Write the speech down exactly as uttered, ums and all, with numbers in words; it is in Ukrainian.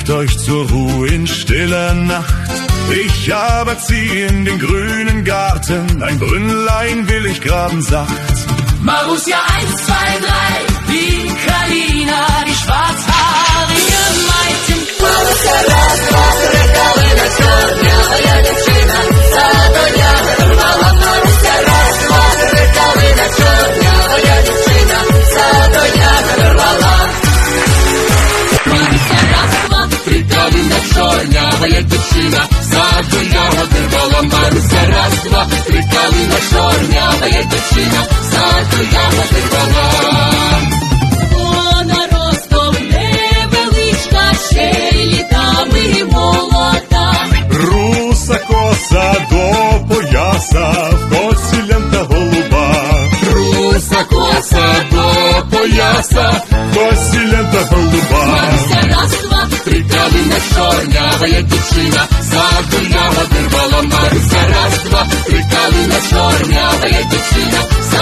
legt euch zur Ruhe in stiller Nacht. Ich aber zieh in den grünen Garten, ein Brünnlein will ich graben sacht. Marussia eins, zwei, drei, die Kalina, die schwarzhaarige Maiten. Marussia раз, два, три, калина чорнявая дівчина, садоня вирвала. Марусsia раз, два, три, калина чорнявая дівчина, садоня вирвала. Марусsia раз, два, три, калина чорнявая дівчина, саду ягоди рвала. Марусsia раз, два, три, калина чорнявая дівчина, саду ягоди рвала. Вона ростом невеличка, ще й літами молода. Руса коса до пояса, в коці лента голуба. Руса коса до пояса, в коці лента голуба. Марусsia раз, два, три, калина чорнявая дівчина, саду ягоди рвала. Марусsia раз, два, три, калина чорнявая дівчина,